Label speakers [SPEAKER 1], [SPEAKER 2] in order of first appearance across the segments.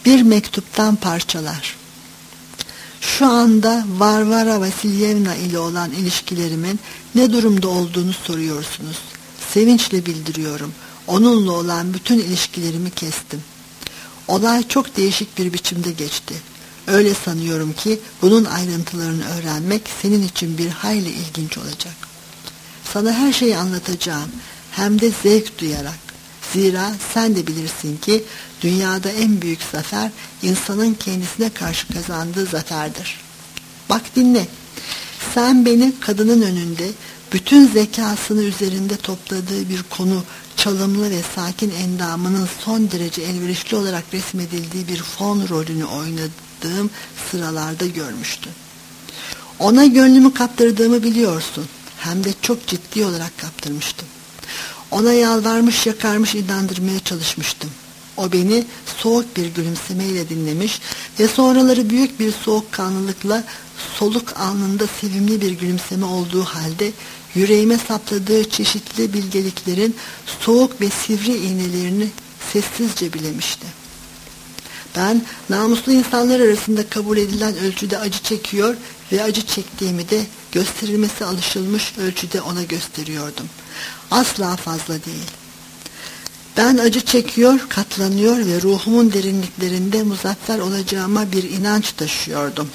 [SPEAKER 1] Bir mektuptan parçalar. Şu anda Varvara Vasilyevna ile olan ilişkilerimin ne durumda olduğunu soruyorsunuz. Sevinçle bildiriyorum. Onunla olan bütün ilişkilerimi kestim. Olay çok değişik bir biçimde geçti. Öyle sanıyorum ki bunun ayrıntılarını öğrenmek senin için bir hayli ilginç olacak. Sana her şeyi anlatacağım, hem de zevk duyarak. Zira sen de bilirsin ki dünyada en büyük zafer insanın kendisine karşı kazandığı zaferdir. Bak dinle. Sen beni kadının önünde bütün zekasını üzerinde topladığı bir konu, çalımlı ve sakin endamının son derece elverişli olarak resmedildiği bir fon rolünü oynadığım sıralarda görmüştün. Ona gönlümü kaptırdığımı biliyorsun. Hem de çok ciddi olarak kaptırmıştım. Ona yalvarmış yakarmış inandırmaya çalışmıştım. O beni soğuk bir gülümsemeyle dinlemiş ve sonraları büyük bir soğukkanlılıkla soluk alnında sevimli bir gülümseme olduğu halde yüreğime sapladığı çeşitli bilgeliklerin soğuk ve sivri iğnelerini sessizce bilemişti. Ben namuslu insanlar arasında kabul edilen ölçüde acı çekiyor ve acı çektiğimi de gösterilmesi alışılmış ölçüde ona gösteriyordum. Asla fazla değil. Ben acı çekiyor, katlanıyor ve ruhumun derinliklerinde muzaffer olacağıma bir inanç taşıyordum.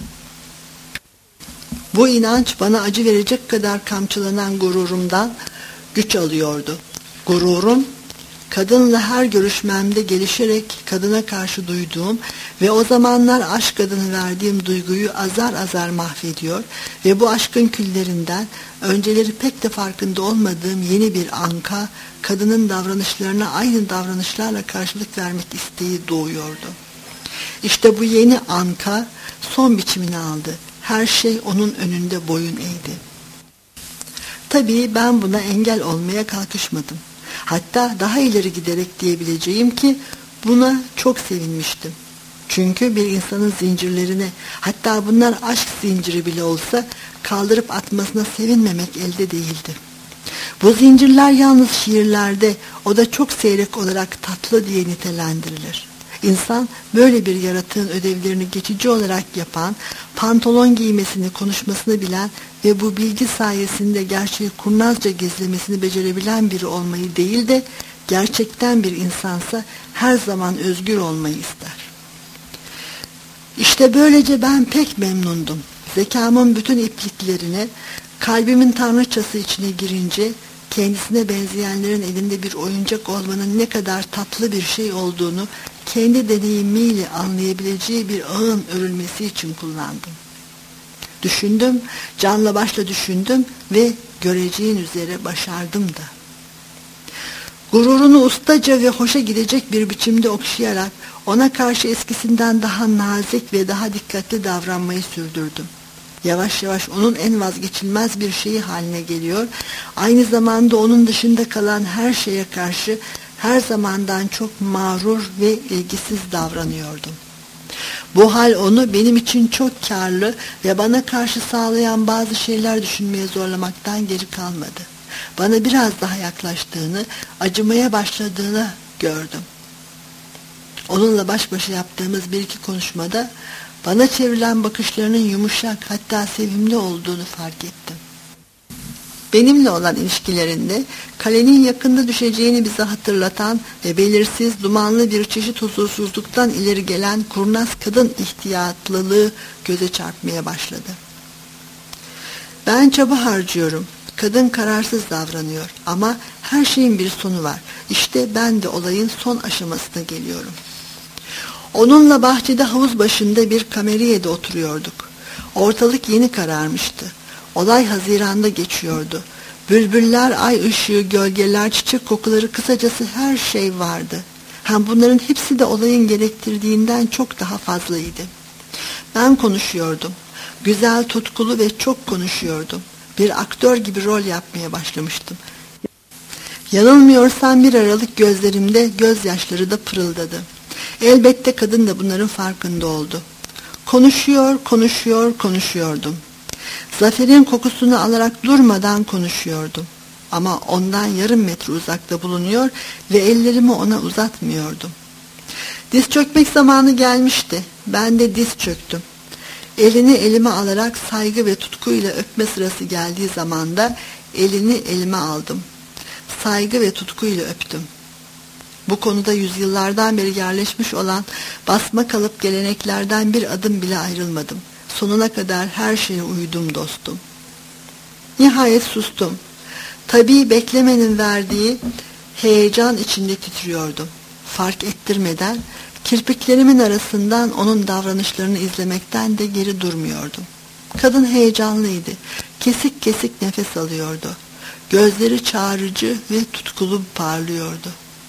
[SPEAKER 1] Bu inanç bana acı verecek kadar kamçılanan gururumdan güç alıyordu. Gururum, kadınla her görüşmemde gelişerek kadına karşı duyduğum ve o zamanlar aşk adını verdiğim duyguyu azar azar mahvediyor ve bu aşkın küllerinden önceleri pek de farkında olmadığım yeni bir anka, kadının davranışlarına aynı davranışlarla karşılık vermek isteği doğuyordu. İşte bu yeni anka son biçimini aldı. Her şey onun önünde boyun eğdi. Tabii ben buna engel olmaya kalkışmadım. Hatta daha ileri giderek diyebileceğim ki buna çok sevinmiştim. Çünkü bir insanın zincirlerine, hatta bunlar aşk zinciri bile olsa kaldırıp atmasına sevinmemek elde değildi. Bu zincirler yalnız şiirlerde, o da çok seyrek olarak tatlı diye nitelendirilir. İnsan böyle bir yaratığın ödevlerini geçici olarak yapan, pantolon giymesini, konuşmasını bilen ve bu bilgi sayesinde gerçeği kurnazca gizlemesini becerebilen biri olmayı değil de gerçekten bir insansa her zaman özgür olmayı ister. İşte böylece ben pek memnundum. Zekamın bütün ipliklerine, kalbimin tanrıçası içine girince kendisine benzeyenlerin elinde bir oyuncak olmanın ne kadar tatlı bir şey olduğunu kendi deneyimiyle anlayabileceği bir ağın örülmesi için kullandım. Düşündüm, canla başla düşündüm ve göreceğin üzere başardım da. Gururunu ustaca ve hoşa gidecek bir biçimde okşayarak ona karşı eskisinden daha nazik ve daha dikkatli davranmayı sürdürdüm. Yavaş yavaş onun en vazgeçilmez bir şeyi haline geliyor, aynı zamanda onun dışında kalan her şeye karşı her zamandan çok mağrur ve ilgisiz davranıyordum. Bu hal onu benim için çok karlı ve bana karşı sağlayan bazı şeyler düşünmeye zorlamaktan geri kalmadı. Bana biraz daha yaklaştığını, acımaya başladığını gördüm. Onunla baş başa yaptığımız bir iki konuşmada bana çevrilen bakışlarının yumuşak, hatta sevimli olduğunu fark ettim. Benimle olan ilişkilerinde kalenin yakında düşeceğini bize hatırlatan ve belirsiz, dumanlı bir çeşit huzursuzluktan ileri gelen kurnaz kadın ihtiyatlılığı göze çarpmaya başladı. Ben çaba harcıyorum. Kadın kararsız davranıyor ama her şeyin bir sonu var. İşte ben de olayın son aşamasına geliyorum. Onunla bahçede havuz başında bir kameriyede oturuyorduk. Ortalık yeni kararmıştı. Olay Haziran'da geçiyordu. Bülbüller, ay ışığı, gölgeler, çiçek kokuları, kısacası her şey vardı. Hem bunların hepsi de olayın gerektirdiğinden çok daha fazlaydı. Ben konuşuyordum. Güzel, tutkulu ve çok konuşuyordum. Bir aktör gibi rol yapmaya başlamıştım. Yanılmıyorsam bir aralık gözlerimde gözyaşları da pırıldadı. Elbette kadın da bunların farkında oldu. Konuşuyordum. Zaferin kokusunu alarak durmadan konuşuyordum. Ama ondan yarım metre uzakta bulunuyor ve ellerimi ona uzatmıyordum. Diz çökmek zamanı gelmişti. Ben de diz çöktüm. Elini elime alarak saygı ve tutkuyla öpme sırası geldiği zaman da elini elime aldım. Saygı ve tutkuyla öptüm. Bu konuda yüzyıllardan beri yerleşmiş olan basma kalıp geleneklerden bir adım bile ayrılmadım. Sonuna kadar her şeye uydum dostum. Nihayet sustum. Tabii beklemenin verdiği heyecan içinde titriyordum. Fark ettirmeden kirpiklerimin arasından onun davranışlarını izlemekten de geri durmuyordum. Kadın heyecanlıydı. Kesik kesik nefes alıyordu. Gözleri çağrıcı ve tutkulu parlıyordu.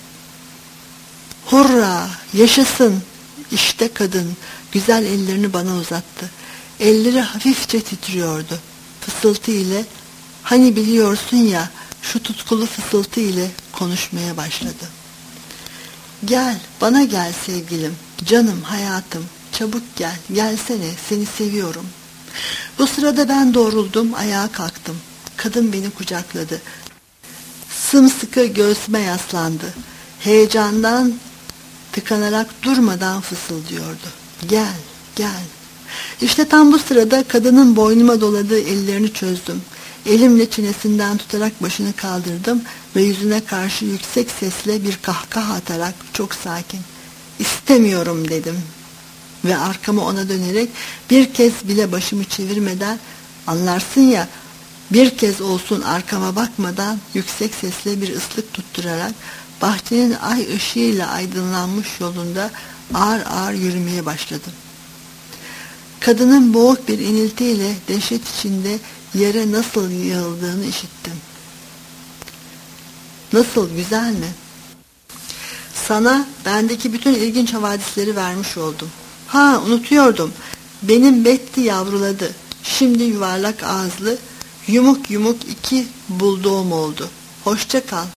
[SPEAKER 1] Hurra! Yaşasın! İşte kadın güzel ellerini bana uzattı. Elleri hafifçe titriyordu. Fısıltı ile, hani biliyorsun ya, şu tutkulu fısıltı ile konuşmaya başladı. Gel, bana gel sevgilim, canım, hayatım, çabuk gel, gelsene, seni seviyorum. Bu sırada ben doğruldum, ayağa kalktım. Kadın beni kucakladı. Sımsıkı göğsüme yaslandı. Heyecandan tıkanarak durmadan fısıldıyordu. Gel, gel. İşte tam bu sırada kadının boynuma doladığı ellerini çözdüm. Elimle çenesinden tutarak başını kaldırdım ve yüzüne karşı yüksek sesle bir kahkaha atarak çok sakin, "İstemiyorum," dedim. Ve arkamı ona dönerek bir kez bile başımı çevirmeden, anlarsın ya, bir kez olsun arkama bakmadan yüksek sesle bir ıslık tutturarak bahçenin ay ışığıyla aydınlanmış yolunda ağır ağır yürümeye başladım. Kadının boğuk bir iniltiyle dehşet içinde yere nasıl yığıldığını işittim. Nasıl, güzel mi? Sana bendeki bütün ilginç havadisleri vermiş oldum. Ha, unutuyordum. Benim Betty yavruladı. Şimdi yuvarlak ağızlı, yumuk yumuk iki bulduğum oldu. Hoşça kal.